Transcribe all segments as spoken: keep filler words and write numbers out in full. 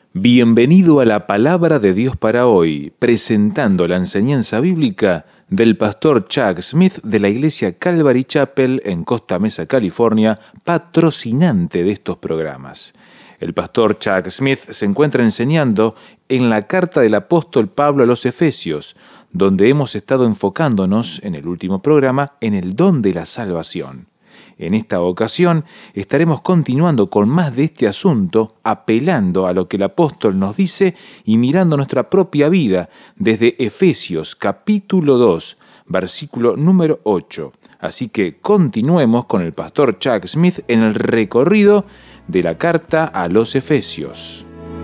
Bienvenido a la Palabra de Dios para hoy, presentando la enseñanza bíblica del pastor Chuck Smith de la iglesia Calvary Chapel en Costa Mesa, California, patrocinante de estos programas. El pastor Chuck Smith se encuentra enseñando en la carta del apóstol Pablo a los Efesios, donde hemos estado enfocándonos en el último programa en el don de la salvación. En esta ocasión estaremos continuando con más de este asunto, apelando a lo que el apóstol nos dice y mirando nuestra propia vida desde Efesios capítulo dos, versículo número ocho. Así que continuemos con el pastor Chuck Smith en el recorrido de la carta a los Efesios.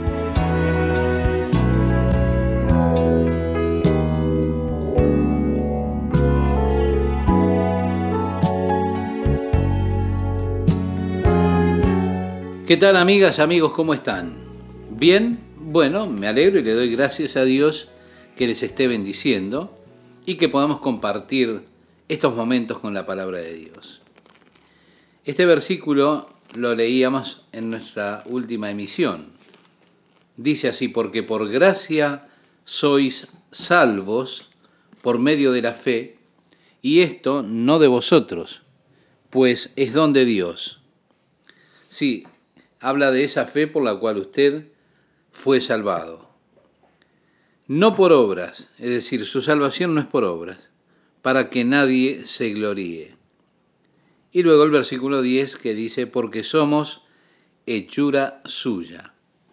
¿Qué tal, amigas, amigos? ¿Cómo están? ¿Bien? Bueno, me alegro y le doy gracias a Dios que les esté bendiciendo y que podamos compartir estos momentos con la palabra de Dios. Este versículo lo leíamos en nuestra última emisión. Dice así: porque por gracia sois salvos por medio de la fe, y esto no de vosotros, pues es don de Dios. Sí, habla de esa fe por la cual usted fue salvado. No por obras, es decir, su salvación no es por obras, para que nadie se gloríe. Y luego el versículo diez que dice: porque somos hechura suya.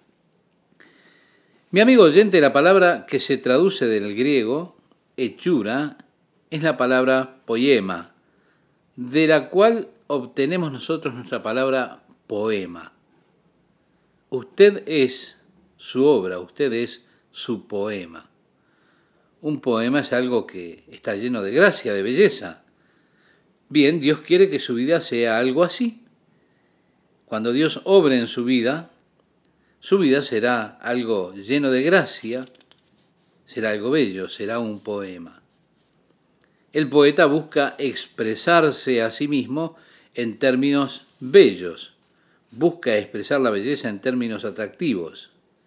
Mi amigo oyente, la palabra que se traduce del griego, hechura, es la palabra poema, de la cual obtenemos nosotros nuestra palabra poema. Usted es su obra, usted es su poema. Un poema es algo que está lleno de gracia, de belleza. Bien, Dios quiere que su vida sea algo así. Cuando Dios obre en su vida, su vida será algo lleno de gracia, será algo bello, será un poema. El poeta busca expresarse a sí mismo en términos bellos. Busca expresar la belleza en términos atractivos.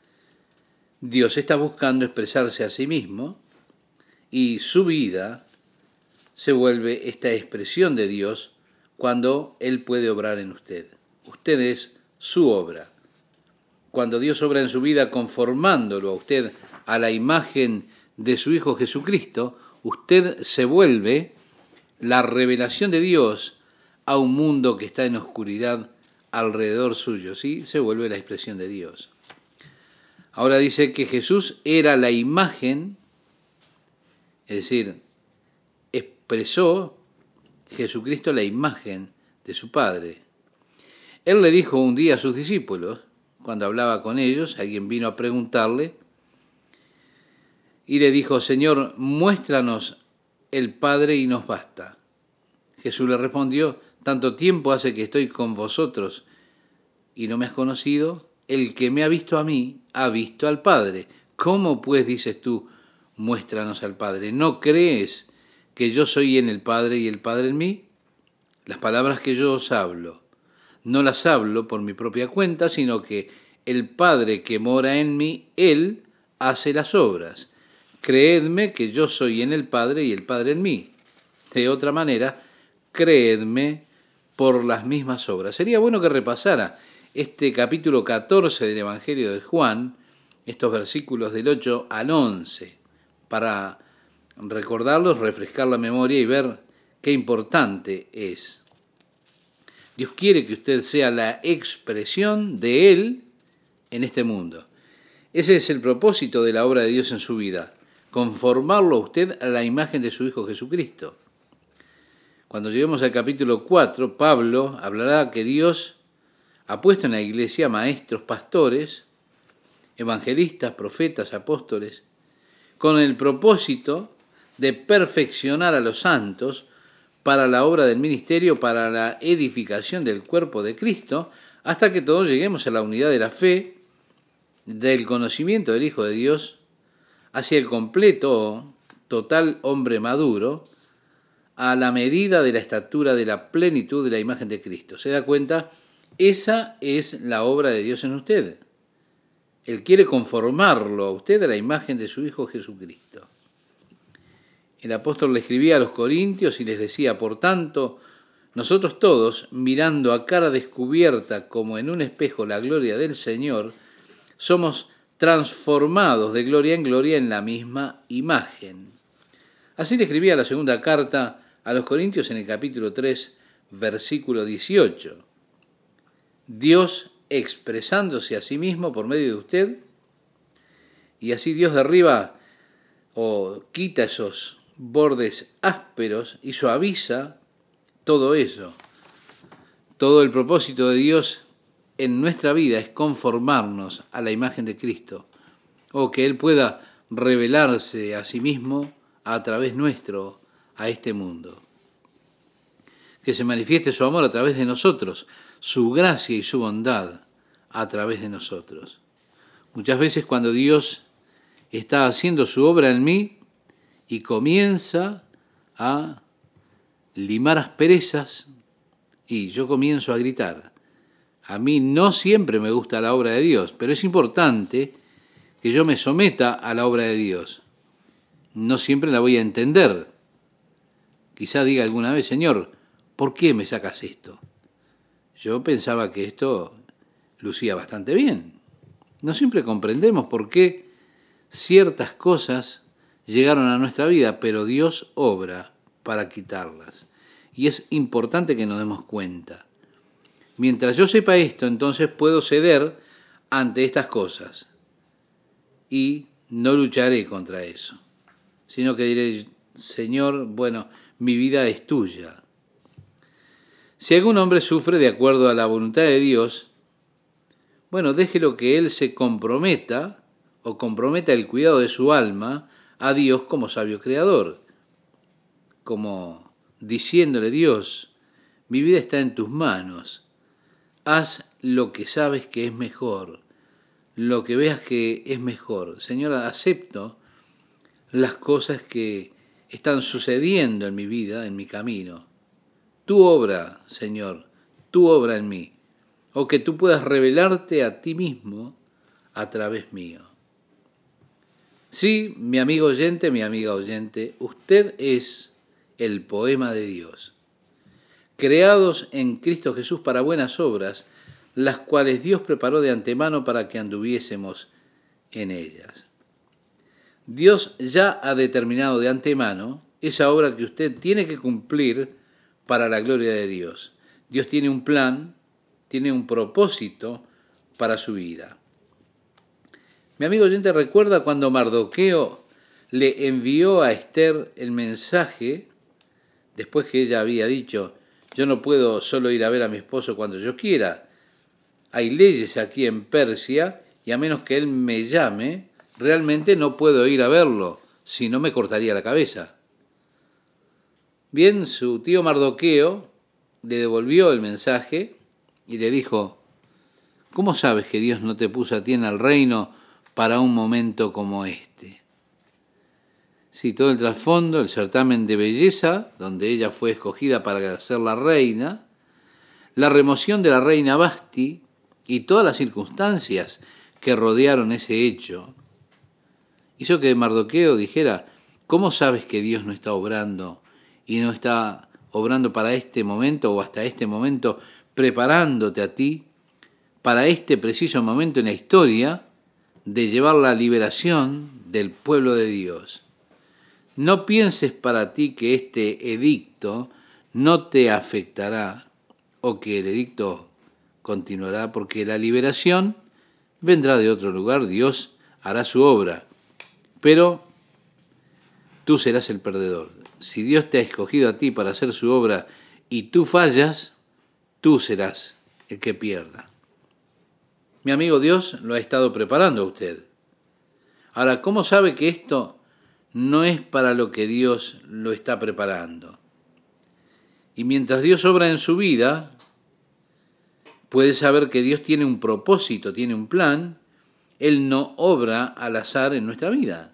Dios está buscando expresarse a sí mismo y su vida se vuelve esta expresión de Dios cuando Él puede obrar en usted. Usted es su obra. Cuando Dios obra en su vida conformándolo a usted a la imagen de su Hijo Jesucristo, usted se vuelve la revelación de Dios a un mundo que está en oscuridad alrededor suyo, ¿sí? Se vuelve la expresión de Dios. Ahora dice que Jesús era la imagen, es decir, expresó Jesucristo la imagen de su Padre. Él le dijo un día a sus discípulos, cuando hablaba con ellos, alguien vino a preguntarle, y le dijo: Señor, muéstranos el Padre y nos basta. Jesús le respondió: tanto tiempo hace que estoy con vosotros y no me has conocido. El que me ha visto a mí, ha visto al Padre. ¿Cómo pues dices tú, muéstranos al Padre? ¿No crees que yo soy en el Padre y el Padre en mí? Las palabras que yo os hablo, no las hablo por mi propia cuenta, sino que el Padre que mora en mí, Él hace las obras. Creedme que yo soy en el Padre y el Padre en mí. De otra manera, creedme por las mismas obras. Sería bueno que repasara este capítulo catorce del Evangelio de Juan, estos versículos del ocho al once, para recordarlos, refrescar la memoria y ver qué importante es. Dios quiere que usted sea la expresión de Él en este mundo. Ese es el propósito de la obra de Dios en su vida, conformarlo a usted a la imagen de su Hijo Jesucristo. Cuando lleguemos al capítulo cuatro, Pablo hablará que Dios ha puesto en la iglesia maestros, pastores, evangelistas, profetas, apóstoles, con el propósito de perfeccionar a los santos para la obra del ministerio, para la edificación del cuerpo de Cristo, hasta que todos lleguemos a la unidad de la fe, del conocimiento del Hijo de Dios, hacia el completo, total hombre maduro, a la medida de la estatura de la plenitud de la imagen de Cristo. ¿Se da cuenta? Esa es la obra de Dios en usted. Él quiere conformarlo a usted a la imagen de su Hijo Jesucristo. El apóstol le escribía a los corintios y les decía, por tanto, nosotros todos, mirando a cara descubierta como en un espejo la gloria del Señor, somos transformados de gloria en gloria en la misma imagen. Así le escribía la segunda carta a los corintios en el capítulo tres, versículo dieciocho. Dios expresándose a sí mismo por medio de usted, y así Dios derriba o quita esos bordes ásperos y suaviza todo eso. Todo el propósito de Dios en nuestra vida es conformarnos a la imagen de Cristo, o que Él pueda revelarse a sí mismo a través nuestro a este mundo. Que se manifieste su amor a través de nosotros, su gracia y su bondad a través de nosotros. Muchas veces cuando Dios está haciendo su obra en mí y comienza a limar asperezas y yo comienzo a gritar. A mí no siempre me gusta la obra de Dios, pero es importante que yo me someta a la obra de Dios. No siempre la voy a entender. Quizá diga alguna vez, Señor, ¿por qué me sacas esto? Yo pensaba que esto lucía bastante bien. No siempre comprendemos por qué ciertas cosas llegaron a nuestra vida, pero Dios obra para quitarlas. Y es importante que nos demos cuenta. Mientras yo sepa esto, entonces puedo ceder ante estas cosas. Y no lucharé contra eso, sino que diré, Señor, bueno, mi vida es tuya. Si algún hombre sufre de acuerdo a la voluntad de Dios, bueno, déjelo que él se comprometa o comprometa el cuidado de su alma a Dios como sabio creador, como diciéndole, Dios, mi vida está en tus manos, haz lo que sabes que es mejor, lo que veas que es mejor. Señor, acepto las cosas que están sucediendo en mi vida, en mi camino. Tu obra, Señor, tu obra en mí, o que tú puedas revelarte a ti mismo a través mío. Sí, mi amigo oyente, mi amiga oyente, usted es el poema de Dios, creados en Cristo Jesús para buenas obras, las cuales Dios preparó de antemano para que anduviésemos en ellas. Dios ya ha determinado de antemano esa obra que usted tiene que cumplir para la gloria de Dios. Dios tiene un plan, tiene un propósito para su vida. Mi amigo oyente recuerda cuando Mardoqueo le envió a Esther el mensaje, después que ella había dicho, yo no puedo solo ir a ver a mi esposo cuando yo quiera, hay leyes aquí en Persia y a menos que él me llame, realmente no puedo ir a verlo, si no me cortaría la cabeza. Bien, su tío Mardoqueo le devolvió el mensaje y le dijo, ¿cómo sabes que Dios no te puso a ti en el reino para un momento como este? Sí, todo el trasfondo, el certamen de belleza, donde ella fue escogida para ser la reina, la remoción de la reina Basti y todas las circunstancias que rodearon ese hecho, hizo que Mardoqueo dijera, ¿cómo sabes que Dios no está obrando y no está obrando para este momento o hasta este momento preparándote a ti para este preciso momento en la historia de llevar la liberación del pueblo de Dios? No pienses para ti que este edicto no te afectará o que el edicto continuará, porque la liberación vendrá de otro lugar, Dios hará su obra, pero tú serás el perdedor. Si Dios te ha escogido a ti para hacer su obra y tú fallas, tú serás el que pierda. Mi amigo, Dios lo ha estado preparando a usted. Ahora, ¿cómo sabe que esto no es para lo que Dios lo está preparando? Y mientras Dios obra en su vida, puede saber que Dios tiene un propósito, tiene un plan. Él no obra al azar en nuestra vida.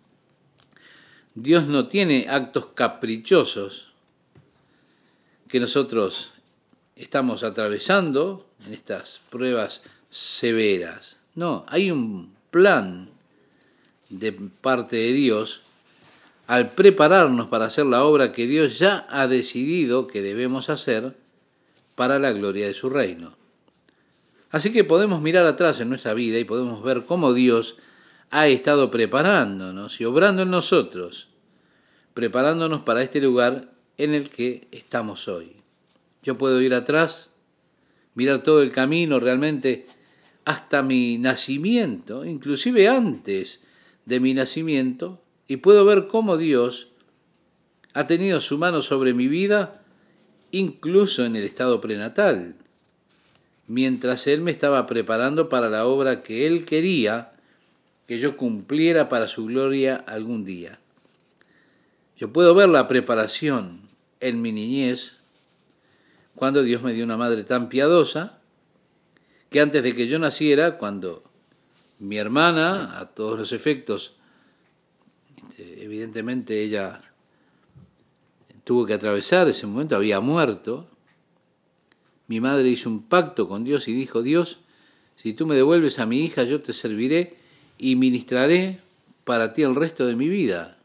Dios no tiene actos caprichosos que nosotros estamos atravesando en estas pruebas severas. No, hay un plan de parte de Dios al prepararnos para hacer la obra que Dios ya ha decidido que debemos hacer para la gloria de su reino. Así que podemos mirar atrás en nuestra vida y podemos ver cómo Dios ha estado preparándonos y obrando en nosotros, preparándonos para este lugar en el que estamos hoy. Yo puedo ir atrás, mirar todo el camino realmente hasta mi nacimiento, inclusive antes de mi nacimiento, y puedo ver cómo Dios ha tenido su mano sobre mi vida, incluso en el estado prenatal, mientras Él me estaba preparando para la obra que Él quería que yo cumpliera para su gloria algún día. Yo puedo ver la preparación en mi niñez, cuando Dios me dio una madre tan piadosa, que antes de que yo naciera, cuando mi hermana, a todos los efectos, evidentemente ella tuvo que atravesar ese momento, había muerto, mi madre hizo un pacto con Dios y dijo: Dios, si tú me devuelves a mi hija, yo te serviré y ministraré para ti el resto de mi vida.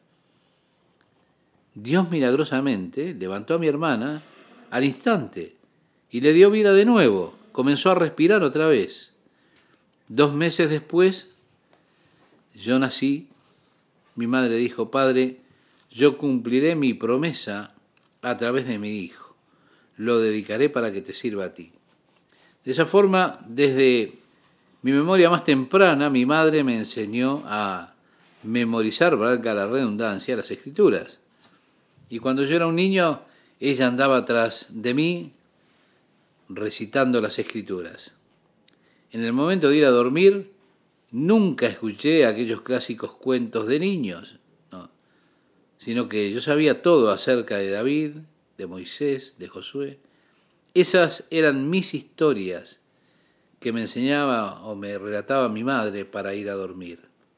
Dios milagrosamente levantó a mi hermana al instante y le dio vida de nuevo, comenzó a respirar otra vez. Dos meses después, yo nací, mi madre dijo: Padre, yo cumpliré mi promesa a través de mi hijo, lo dedicaré para que te sirva a ti. De esa forma, desde mi memoria más temprana, mi madre me enseñó a memorizar, valga la redundancia, las escrituras. Y cuando yo era un niño, ella andaba atrás de mí recitando las escrituras. En el momento de ir a dormir, nunca escuché aquellos clásicos cuentos de niños, no, sino que yo sabía todo acerca de David, de Moisés, de Josué. Esas eran mis historias que me enseñaba o me relataba mi madre para ir a dormir.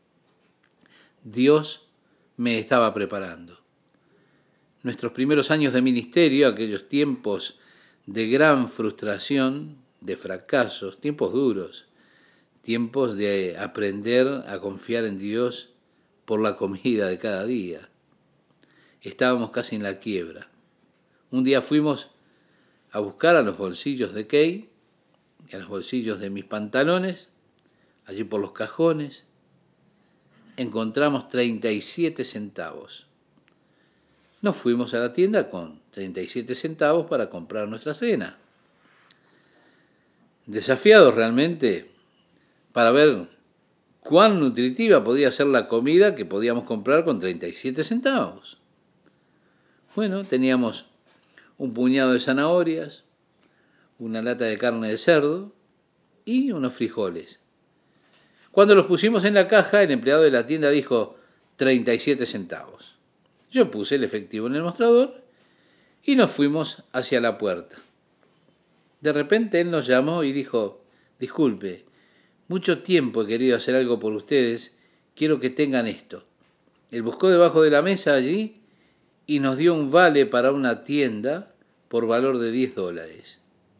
Dios me estaba preparando. Nuestros primeros años de ministerio, aquellos tiempos de gran frustración, de fracasos, tiempos duros, tiempos de aprender a confiar en Dios por la comida de cada día. Estábamos casi en la quiebra. Un día fuimos a buscar a los bolsillos de Kay y a los bolsillos de mis pantalones, allí por los cajones, encontramos treinta y siete centavos. Nos fuimos a la tienda con treinta y siete centavos para comprar nuestra cena. Desafiados realmente para ver cuán nutritiva podía ser la comida que podíamos comprar con treinta y siete centavos. Bueno, teníamos un puñado de zanahorias, una lata de carne de cerdo y unos frijoles. Cuando los pusimos en la caja, el empleado de la tienda dijo treinta y siete centavos. Yo puse el efectivo en el mostrador y nos fuimos hacia la puerta. De repente él nos llamó y dijo: disculpe, mucho tiempo he querido hacer algo por ustedes, quiero que tengan esto. Él buscó debajo de la mesa allí y nos dio un vale para una tienda por valor de diez dólares.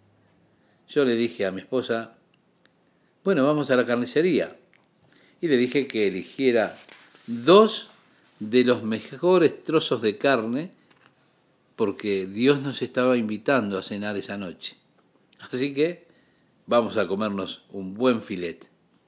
Yo le dije a mi esposa: bueno, vamos a la carnicería. Y le dije que eligiera dos de los mejores trozos de carne, porque Dios nos estaba invitando a cenar esa noche. Así que vamos a comernos un buen filete.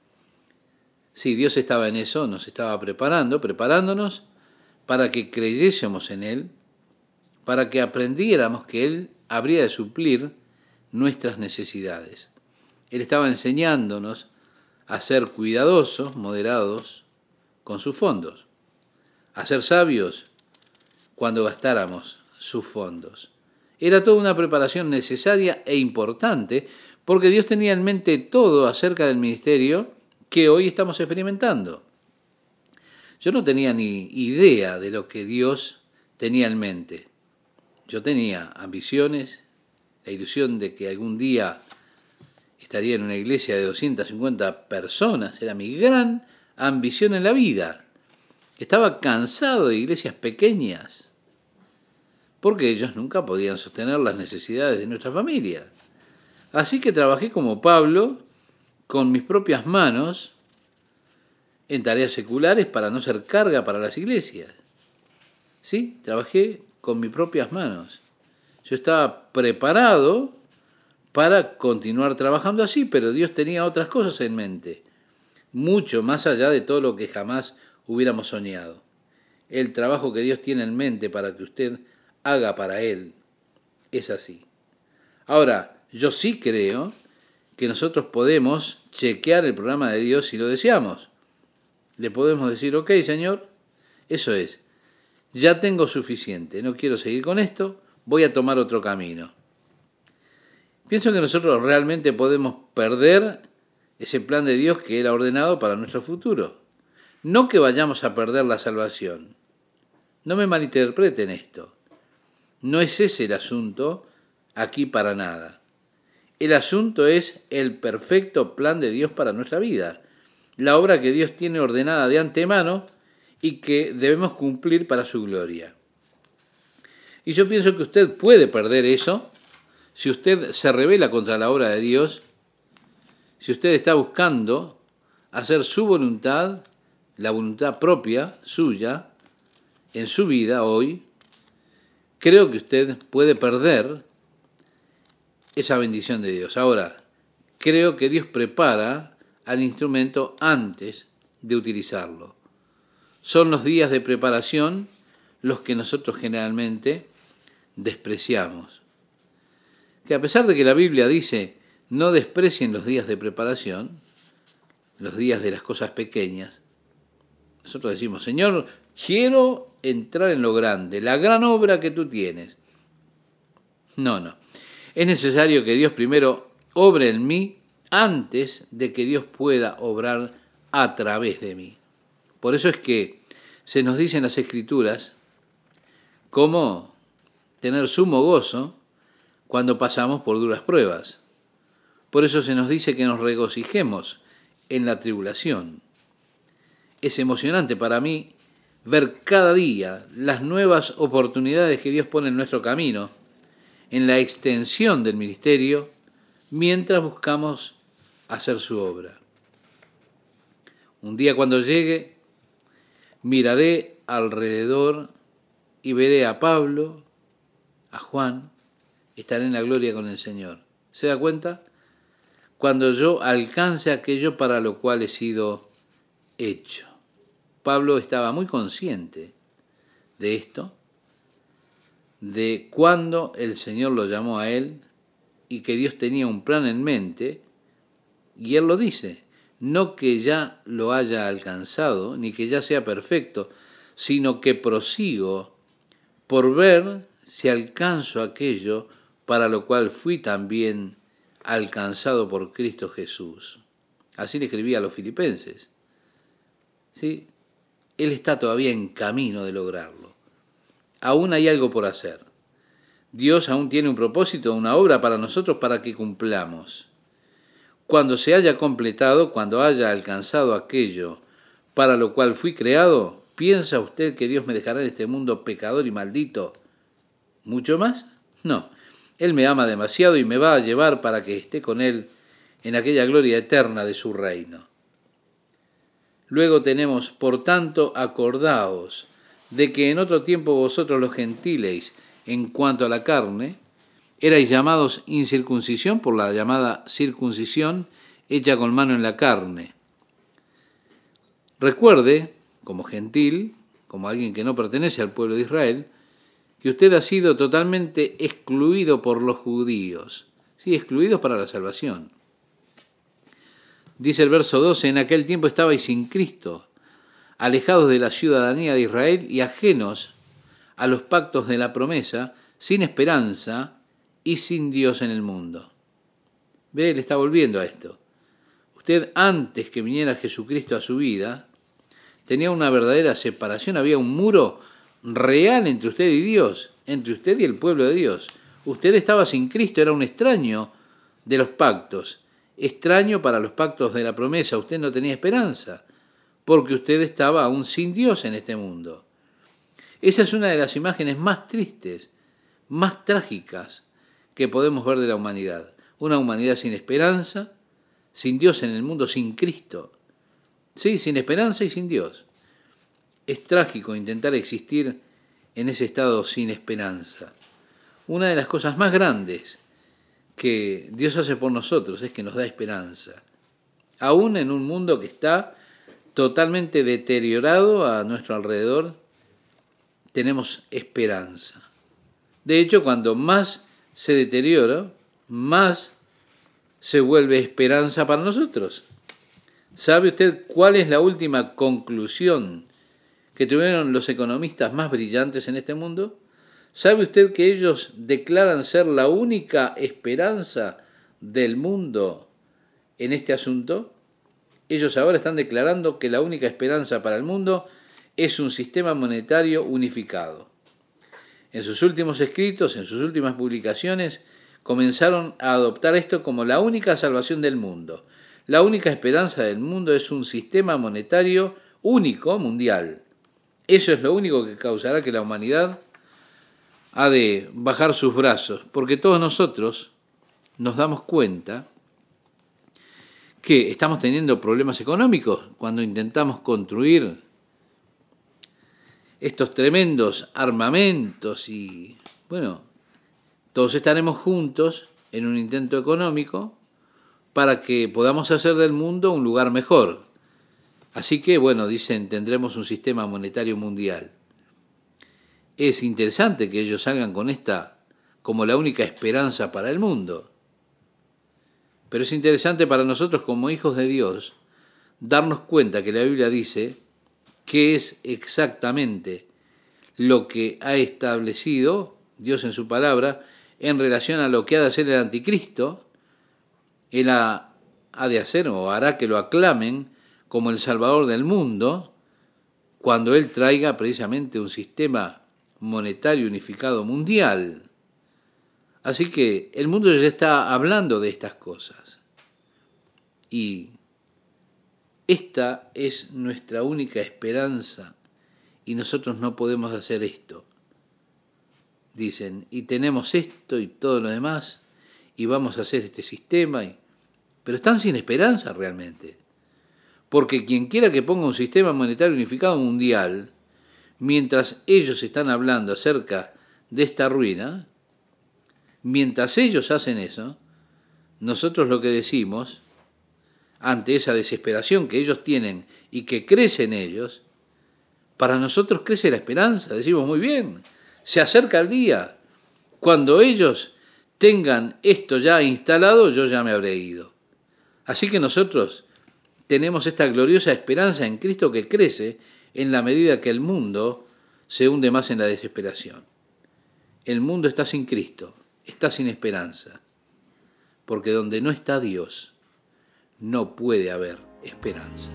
Sí, Dios estaba en eso, nos estaba preparando, preparándonos para que creyésemos en Él, para que aprendiéramos que Él habría de suplir nuestras necesidades. Él estaba enseñándonos a ser cuidadosos, moderados con sus fondos, a ser sabios cuando gastáramos sus fondos. Era toda una preparación necesaria e importante, porque Dios tenía en mente todo acerca del ministerio que hoy estamos experimentando. Yo no tenía ni idea de lo que Dios tenía en mente. Yo tenía ambiciones, la ilusión de que algún día estaría en una iglesia de doscientas cincuenta personas, era mi gran ambición en la vida. Estaba cansado de iglesias pequeñas, porque ellos nunca podían sostener las necesidades de nuestra familia. Así que trabajé como Pablo con mis propias manos en tareas seculares para no ser carga para las iglesias. ¿Sí? Trabajé con mis propias manos. Yo estaba preparado para continuar trabajando así, pero Dios tenía otras cosas en mente, mucho más allá de todo lo que jamás hubiéramos soñado. El trabajo que Dios tiene en mente para que usted haga para Él es así. Ahora, yo sí creo que nosotros podemos chequear el programa de Dios si lo deseamos. Le podemos decir, ok, Señor, eso es, ya tengo suficiente, no quiero seguir con esto, voy a tomar otro camino. Pienso que nosotros realmente podemos perder ese plan de Dios que Él ha ordenado para nuestro futuro. No que vayamos a perder la salvación. No me malinterpreten esto. No es ese el asunto aquí para nada. El asunto es el perfecto plan de Dios para nuestra vida, la obra que Dios tiene ordenada de antemano y que debemos cumplir para su gloria. Y yo pienso que usted puede perder eso si usted se rebela contra la obra de Dios, si usted está buscando hacer su voluntad, la voluntad propia, suya, en su vida hoy, creo que usted puede perder esa bendición de Dios. Ahora, creo que Dios prepara al instrumento antes de utilizarlo. Son los días de preparación los que nosotros generalmente despreciamos. Que a pesar de que la Biblia dice, no desprecien los días de preparación, los días de las cosas pequeñas, nosotros decimos, Señor, quiero entrar en lo grande, la gran obra que tú tienes. No, no. Es necesario que Dios primero obre en mí antes de que Dios pueda obrar a través de mí. Por eso es que se nos dice en las Escrituras cómo tener sumo gozo cuando pasamos por duras pruebas. Por eso se nos dice que nos regocijemos en la tribulación. Es emocionante para mí ver cada día las nuevas oportunidades que Dios pone en nuestro camino, en la extensión del ministerio, mientras buscamos hacer su obra. Un día cuando llegue, miraré alrededor y veré a Pablo, a Juan, estaré en la gloria con el Señor. ¿Se da cuenta? Cuando yo alcance aquello para lo cual he sido hecho. Pablo estaba muy consciente de esto, de cuándo el Señor lo llamó a él y que Dios tenía un plan en mente, y él lo dice, no que ya lo haya alcanzado, ni que ya sea perfecto, sino que prosigo por ver si alcanzo aquello para lo cual fui también alcanzado por Cristo Jesús. Así le escribía a los filipenses. ¿Sí? Él está todavía en camino de lograrlo. Aún hay algo por hacer. Dios aún tiene un propósito, una obra para nosotros para que cumplamos. Cuando se haya completado, cuando haya alcanzado aquello para lo cual fui creado, ¿piensa usted que Dios me dejará en este mundo pecador y maldito? ¿Mucho más? No. Él me ama demasiado y me va a llevar para que esté con Él en aquella gloria eterna de su reino. Luego tenemos, por tanto, acordaos de que en otro tiempo vosotros los gentiles, en cuanto a la carne, erais llamados incircuncisión por la llamada circuncisión hecha con mano en la carne. Recuerde, como gentil, como alguien que no pertenece al pueblo de Israel, que usted ha sido totalmente excluido por los judíos, sí, excluidos para la salvación. Dice el verso doce, en aquel tiempo estabais sin Cristo, alejados de la ciudadanía de Israel y ajenos a los pactos de la promesa, sin esperanza y sin Dios en el mundo. Ve, él está volviendo a esto. Usted, antes que viniera Jesucristo a su vida, tenía una verdadera separación, había un muro real entre usted y Dios, entre usted y el pueblo de Dios. Usted estaba sin Cristo, era un extraño de los pactos, extraño para los pactos de la promesa. Usted no tenía esperanza, porque usted estaba aún sin Dios en este mundo. Esa es una de las imágenes más tristes, más trágicas que podemos ver de la humanidad. Una humanidad sin esperanza, sin Dios en el mundo, sin Cristo. Sí, sin esperanza y sin Dios. Es trágico intentar existir en ese estado sin esperanza. Una de las cosas más grandes que Dios hace por nosotros es que nos da esperanza. Aún en un mundo que está totalmente deteriorado a nuestro alrededor, tenemos esperanza. De hecho, cuando más se deteriora, más se vuelve esperanza para nosotros. ¿Sabe usted cuál es la última conclusión que tuvieron los economistas más brillantes en este mundo? ¿Sabe usted que ellos declaran ser la única esperanza del mundo en este asunto? Ellos ahora están declarando que la única esperanza para el mundo es un sistema monetario unificado. En sus últimos escritos, en sus últimas publicaciones, comenzaron a adoptar esto como la única salvación del mundo. La única esperanza del mundo es un sistema monetario único, mundial. Eso es lo único que causará que la humanidad ha de bajar sus brazos, porque todos nosotros nos damos cuenta que estamos teniendo problemas económicos cuando intentamos construir estos tremendos armamentos y, bueno, todos estaremos juntos en un intento económico para que podamos hacer del mundo un lugar mejor. Así que, bueno, dicen, tendremos un sistema monetario mundial. Es interesante que ellos salgan con esta como la única esperanza para el mundo. Pero es interesante para nosotros como hijos de Dios darnos cuenta que la Biblia dice qué es exactamente lo que ha establecido Dios en su palabra en relación a lo que ha de hacer el anticristo. Él ha, ha de hacer o hará que lo aclamen como el Salvador del mundo cuando Él traiga precisamente un sistema monetario unificado mundial. Así que el mundo ya está hablando de estas cosas. Y esta es nuestra única esperanza y nosotros no podemos hacer esto. Dicen, y tenemos esto y todo lo demás y vamos a hacer este sistema. Y... pero están sin esperanza realmente. Porque quien quiera que ponga un sistema monetario unificado mundial, mientras ellos están hablando acerca de esta ruina, mientras ellos hacen eso, nosotros lo que decimos, ante esa desesperación que ellos tienen y que crece en ellos, para nosotros crece la esperanza. Decimos, muy bien, se acerca el día. Cuando ellos tengan esto ya instalado, yo ya me habré ido. Así que nosotros tenemos esta gloriosa esperanza en Cristo que crece en la medida que el mundo se hunde más en la desesperación. El mundo está sin Cristo, está sin esperanza, porque donde no está Dios, no puede haber esperanza.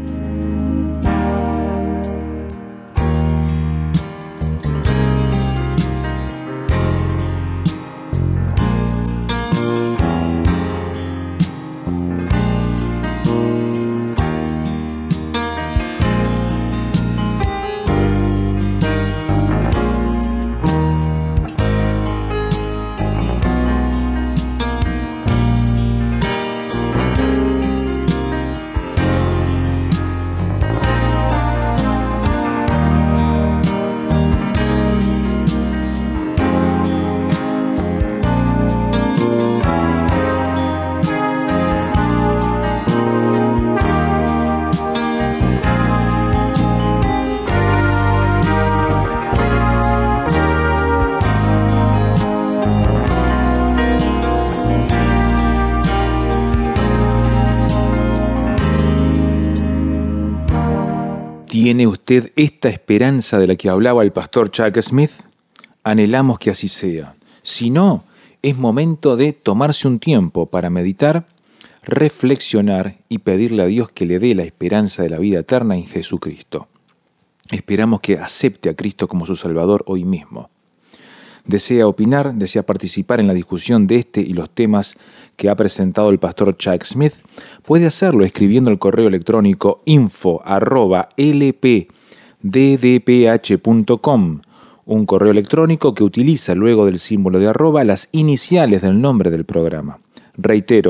¿Tiene usted esta esperanza de la que hablaba el pastor Chuck Smith? Anhelamos que así sea. Si no, es momento de tomarse un tiempo para meditar, reflexionar y pedirle a Dios que le dé la esperanza de la vida eterna en Jesucristo. Esperamos que acepte a Cristo como su Salvador hoy mismo. Desea opinar, desea participar en la discusión de este y los temas que ha presentado el pastor Chuck Smith, puede hacerlo escribiendo el correo electrónico info arroba l p d d p h punto com, un correo electrónico que utiliza luego del símbolo de arroba las iniciales del nombre del programa. Reitero,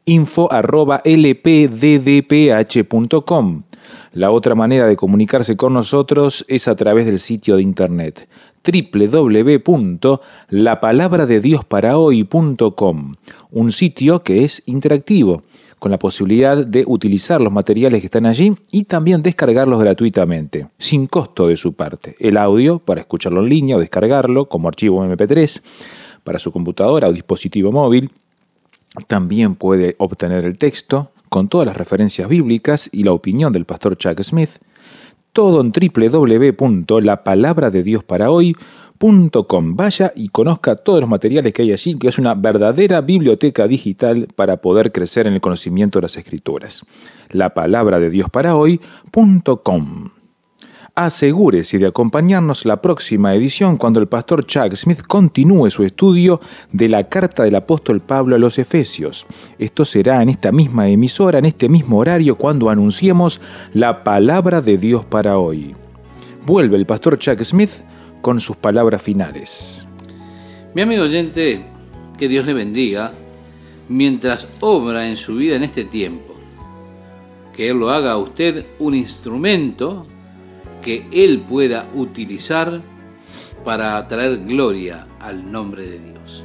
info arroba l p d d p h punto com. La otra manera de comunicarse con nosotros es a través del sitio de internet doble u doble u doble u punto la palabra de dios para hoy punto com, un sitio que es interactivo, con la posibilidad de utilizar los materiales que están allí y también descargarlos gratuitamente, sin costo de su parte. El audio para escucharlo en línea o descargarlo como archivo eme pe tres para su computadora o dispositivo móvil. También puede obtener el texto con todas las referencias bíblicas y la opinión del pastor Chuck Smith. Todo en doble u doble u doble u punto la palabra de dios para hoy punto com. Vaya y conozca todos los materiales que hay allí, que es una verdadera biblioteca digital para poder crecer en el conocimiento de las Escrituras. la palabra de dios para hoy punto com. Asegúrese de acompañarnos la próxima edición cuando el pastor Chuck Smith continúe su estudio de la carta del apóstol Pablo a los Efesios. Esto será en esta misma emisora, en este mismo horario, cuando anunciemos la palabra de Dios para hoy. Vuelve el pastor Chuck Smith con sus palabras finales. Mi amigo oyente, que Dios le bendiga mientras obra en su vida en este tiempo. Que Él lo haga a usted un instrumento que Él pueda utilizar para traer gloria al nombre de Dios.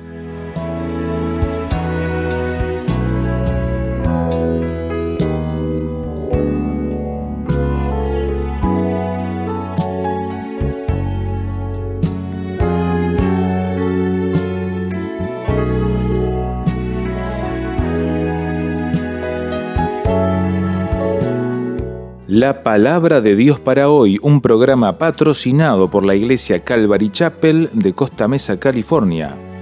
La palabra de Dios para hoy, un programa patrocinado por la iglesia Calvary Chapel de Costa Mesa, California.